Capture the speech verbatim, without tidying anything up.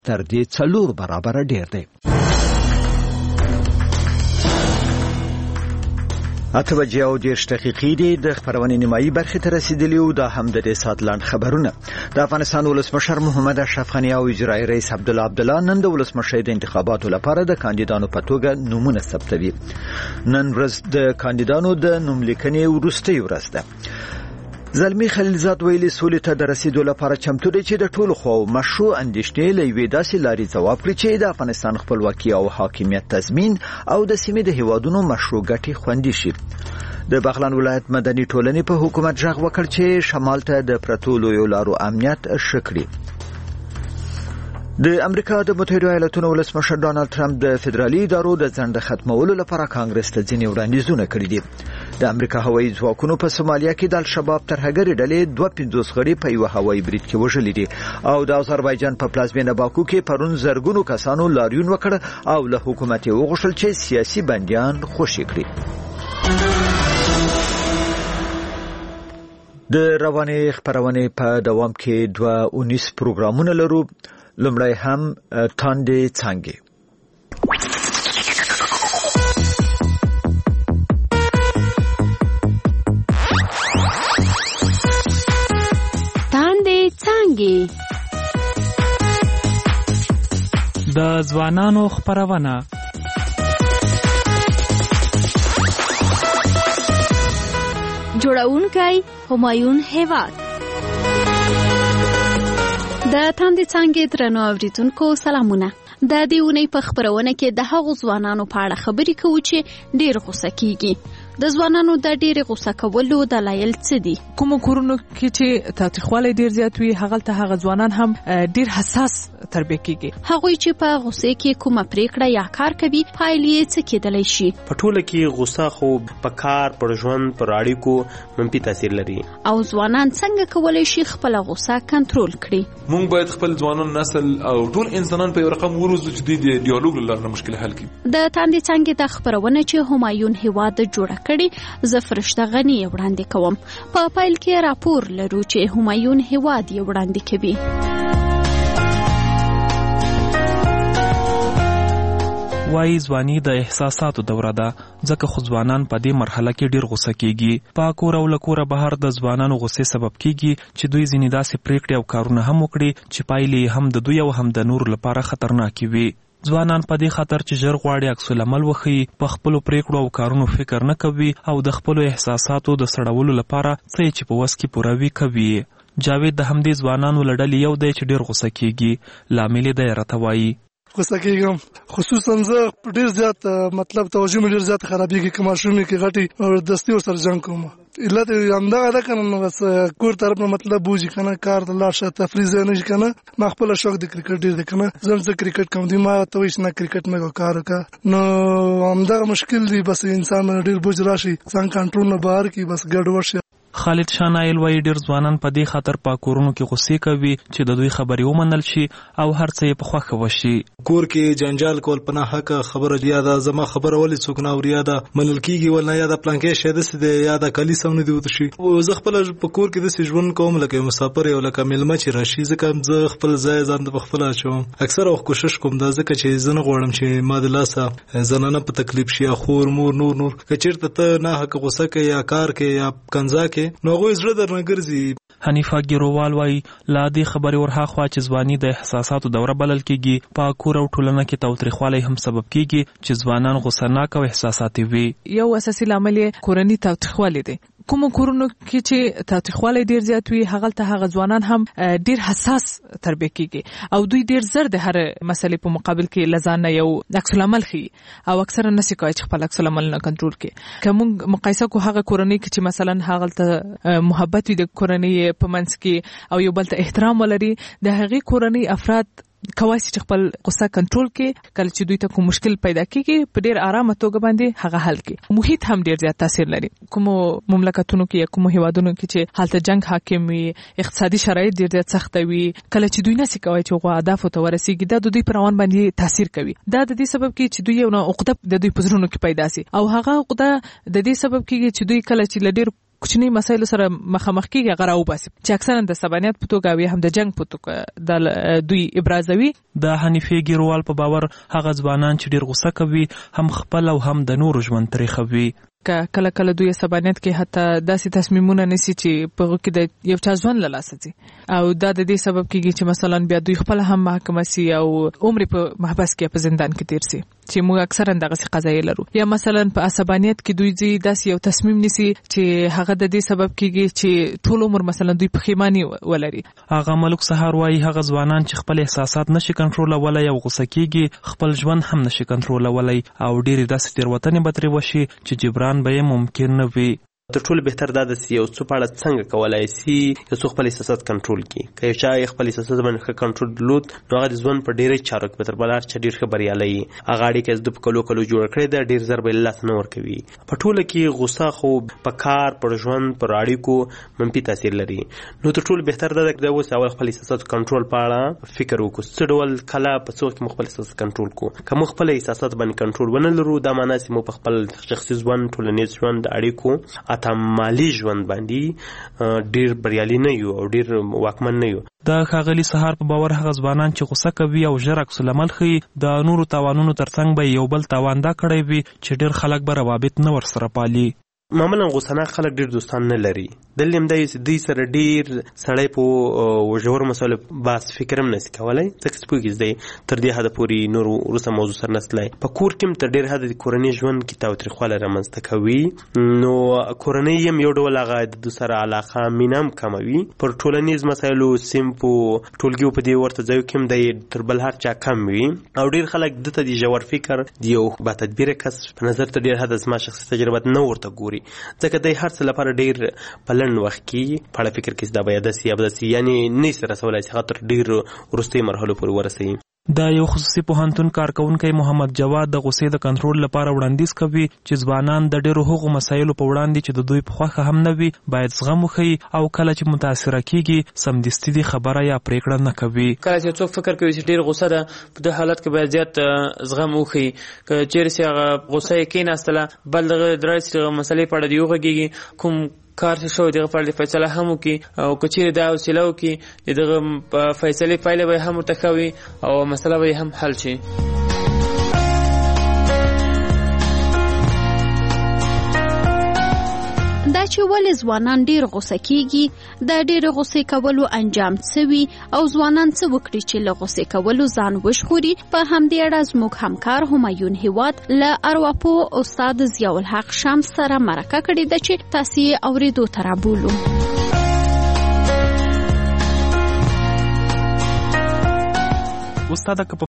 تر دې څلور برابره ډیر دی. اته بجې او دېرش دقیقې دي د خبرونې نیمایي برخې ته رسیدلي او دا هم د دې ساعت لاند خبرونه. د افغانستان ولسمشر محمد اشرف غني او اجرایي رئیس عبدالله عبدالله نن د ولسمشر د انتخاباتو لپاره د کاندیدانو په توګه نومونه ثبتوي. نن ورځ د کاندیدانو د نوملیکنې وروستۍ ورځ ده. زلمی خلیلزاد ویلي سولې ته د رسیدو لپاره چمتو دی چې د ټولو خواو مشروع اندېښنې له یوې داسې لارې ځواب کړي چې د افغانستان خپلواکي او حاکمیت تضمین او د سیمې د هیوادونو مشروع ګټې خوندي شي. د بغلان ولایت مدني ټولنې په حکومت غږ وکړ چې شمال ته د پرتو لویو لارو امنیت ښه کړي. د امریکا د متحده ایالاتونو ولسمشر ډانلډ ټرمپ د فدرالي ادارو د ځنډ ختمولو لپاره کانګرس ته ځینې وړاندیزونه کړي دي. د امریکا هوایي ځواکونو په سومالیا کې د الشباب ترهګرې ډلې دوه پنځوس غړي په یوه هوایي برید کې وژلي دي او د آذربایجان په پلازمینه باکو کې پرون زرګونو کسانو لاریون وکړ او له حکومت یې وغوښتل چې سیاسي بندیان خوشي کړي. د روانې خبرونې په دوام کې دوه اونیس پروګرامونه لرو. لومړی هم تاندې څانګې. تاندې څانګې د ځوانانو خبرونه. جوړونکی همایون هیواد. د تاندې څانګې درنو اوریدونکو سلامونه. د دې اونۍ په خبرونه کې د هغو ځوانانو په اړه خبرې کوو چې ډېر غوسه کیږي. د ځوانانو د ډېر غوسه کولو دلایل څه دي؟ کوم کورونو کې چې تاوتریخوالی ډېر زیات وي هغه ته هغه ځوانان هم ډېر حساس تربیه کیږي. هغوی چې په غوسه کې کومه پریکړه یا کار کوي پایلې یې څه کېدلی شي؟ په ټوله کې غوسه خو په کار، پر ژوند، پر اړیکو منفي تاثیر لري. او ځوانان څنګه کولی شي خپل غوسه کنټرول کړي؟ موږ باید خپل ځوانان نسل او ټول انسانان په یو رقم وروزو چې د ډیالوګ له لارې مشکل حل کړي. د تاندې څانګې د خبرونه چې همایون هیواد جوړه کړي زه فرشته غني وړاندې کوم. په پایل کې راپور لرو چې همایون هیواد یې وړاندې کوي. وای ځواني د احساساتو دوره ده ځکه خو ځوانان په دې مرحله کې ډیر غوسه کیږي. په کور او لکوره بهر د ځوانانو غوسې سبب کیږي چې دوی ځینې داسې پریکړې او کارونه هم وکړي چې پایلې هم د دوی او هم د نور لپاره خطرناکې وي. ځوانان په دې خطر چې ژر غواړي عکس العمل وښيي، په خپلو پریکړو او کارونو فکر نه کوي او د خپلو احساساتو د سړولو لپاره څه چې په وس کې پوره وي کوي. جاوید د همدې ځوانانو له ډلې یو دی چې ډیر غوسه کیږي. لامل یې دی راته وایي غوسه کېږم، خصوصا زه ډېر زیات مطلب توجه مې ډېر زیات خرابېږي که ماشومې کې غټې دستي ورسره جنګ کوم. علت یې همدغه ده که نه، بس کور طرف نه مطلب بوځي که نه، کار ته لاړ شه، تفریح ځای نه شي که نه. ما خپله شوق د کرکټ ډېر دی که نه، زه هم زه کرکټ کوم. دوی ما ته وایي چې نه کرکټ مه کوه، کار وکړه. نو همدغه مشکل دی، بس انسان ډېر بوج راشي، ځان کنټرول نه بهر کړي، بس ګډوډ شي. خالد شانایل وایي ډیر ځوانان په دې خاطر په کورونو کې غوسې کوي چې د دوی خبرې ومنل شي او هر څه یې په خوښه وشي. کور کې جنجال کول په نه حق خبره یا ده، زما خبره ولې څوک نه اوري، یا ده منل کېږي ول نه، یا ده پلانکې شی داسې دی، یا ده کالي سم نه دي وته شي. زه خپله په کور کې داسې ژوند کوم لکه مسافر یو، لکه میلمه چې راشي، ځکه زه خپل ځای ځان ته پخپله اچوم. اکثره وخت کوشش کوم دا ځکه چې زه نه غواړم چې ما د لاسه زنانه په تکلیف شي، یا خور مور نور نور. که چېرته ته نه حق غوسه کوې یا کار کې یا کنځا کې، نو هغوی زړه درنه ګرځي. حنیفه ګیروال وایي لا دې خبرې ورهاخوا چې ځواني د احساساتو دوره بلل کېږي، په کور او ټولنه کې تاوتریخوالی هم سبب کېږي چې ځوانان غوسهناک او احساساتي وي. یو اساسي لامل یې کورني تاوتریخوالی دی. کوم کورونو کې چې تاوتریخوالی ډیر زیات وي هغه ته هغه ځوانان هم ډیر حساس تربیه کېږي او دوی ډیر زر د هر مسلې په مقابل کې لزان یو عکس العمل ښيي او اکثره نشي کوي چې خپل عکس العمل نه کنټرول کړي. که موږ مقایسه کوو هغه کورنۍ کې چې مثلا هغه ته محبت وي د کورنۍ په منځ کې او یو بل ته احترام ولري، د هغې کورنۍ افراد کوای شي چې خپل غصه کنټرول کړي. کله چې دوی ته کوم مشکل پیدا کیږي په ډیر آرامه توګه باندې هغه حل کړي. محیط هم ډیر زیات تاثیر لري. کوم مملکتونو کې یا کوم هیوادونو کې چې حالت جنگ حاکم وي، اقتصادي شرایط ډیر زیات سخت وي، کله چې دوی نشي کوي چې غو اهداف ته ورسیږي، دا د دوی پر روان باندې تاثیر کوي. دا د دې سبب کیږي چې دوی یو عقده د دوی په زړونو کې پیدا شي او هغه عقده د دې سبب کیږي چې دوی کله چې لډیر کوچني مسایلو سره مخامخ کیږي هغه راوباسي چې اکثرا د سبانیت په توګه وي هم د جنگ په توګه د دوی ابرازوي. د حنیفې ګیروال په باور هغه ځوانان چې ډیر غوسه کوي هم خپل او هم د نورو ژوند تریخوي. که کله کله دوی سبانیت کې حتی داسې تصمیمونه نیسي چې په هغه کې د یو چا ژوند له لاسه ځي او دا د دې سبب کېږي چې مثلا بیا دوی خپل هم محاکمه سي او عمر په محبس کې په زندان کې تیر سي چې موږ اکثرا دغه قضایي لرو. یا مثلا په عصبانیت کې دوی ځي داسې یو تصمیم نیسي چې هغه د دې سبب کېږي چې ټول عمر مثلا دوی پښیماني ولري. هغه ملک سهار وايي هغه ځوانان چې خپل احساسات نشي کنټرولولای او غوسه کېږي خپل ژوند هم نشي کنټرولولای او ډېری داسې تېروتنې به ترې وشي چې جبران به ممکن نه وي. تر ټولو بهتر دا د یو څه په اړه څنګه کولای شي یو څو خپل احساسات کنټرول کړي. که یو چا خپل احساسات باندې ښه کنټرول درلود نو هغه د ژوند په ډېرې چارو کې به تر بلار چې ډېر ښه بریالی وي. هغه اړیکې د په کلو کلو جوړه کړې ده ډېر زر به لاس نه ورکوي. په ټوله کې غوسه خو په کار پر ژوند پر اړیکو منفي تاثیر لري. نو تر ټولو بهتر دا ده اوس اول خپل احساسات کنټرول په اړه فکر وکړو څه ډول کله په څه وخت کې خپل احساسات کنټرول کړو. که موږ خپل احساسات باندې کنټرول ونه لرو دا معنی چې موږ په خپل شخصي ژوند ټولنیز ژوند اړیکو اته مالي ژوند باندې ډیر بریالي نه یو او ډیر واکمن نه یو. د ښاغلي سهار په باور هغه ځوانان چې غوسه کوي او ژر عکس العمل ښیي د نورو تاوانونو ترڅنګ به یو بل تاوان دا کړی وي چې ډیر خلک به روابط نه ورسره پالي. معمولا غوسناک خلک ډیر دوستان نه لري. دلته هم دی چې دوی سره ډیر سړی په ژور مسایلو باس فکر هم نشي کولای ځکه چې پوهېږي دی تر دې حده پورې نور وروسته موضوع سره نسلی. په کور کې هم تر ډېر حده د کورنۍ ژوند کې تاوتریخوالی رامنځته کوي نو کورنۍ هم یو ډول هغه د دوی سره علاقه مینه هم کموي. پر ټولنیز مسایلو سیمپو ټولګیو په دې ورته ځایو کې هم دی تر بل هر چا کم وي او ډیر خلک دته د ژور فکر د یو با تدبیره کس په نظر تر ډېر حده زما شخصي تجربه نه ورته ګوري ځکه دی هر څه لپاره ډیر په لنډ وخت کې په اړه فکر کوي دا به داسې یا به داسې یعنې نه شي رسولی چې هغه تر ډېر وروستیو مرحلو پورې ورسوي. د یو خصوصي پوهنتون کارکونکی محمد جواد د غوسې د کنټرول لپاره وړاندیز کوي چې ځوانان د ډېرو هغو مسایلو په وړاندې چې د دوی په خوښه هم نه وي باید زغم وښیي او کله چې متاثره کېږي سمدستي دې خبره یا پرېکړه نه کوي. کله چې څوک فکر کوي چې ډېر غوسه ده په دې حالت کې باید زیات زغم وښیي. که چیرې چې هغه غوسه یې کېناستله بل دغه درس مسلې په اړه دې وغږېږي کوم کار چې شوی دغه په اړه فیصله هم وکړي او که چیرې دا حوصله وکړي دغه فیصلې پایله به هم ورته ښه وي او مسله به هم حل شي. دا چې ولې ځوانان ډیر غوسه کیږي د ډیر غوسې کولو انجام څه وي او ځوانان څه وکړي چې له غوسې کولو ځان وژغوري په همدې اړه زموږ همکار همایون هیواد له ارواپو استاد ضیاء الحق شمس سره مرکه کړې ده چې تاسو یې اورېدو ته رابولو. استاد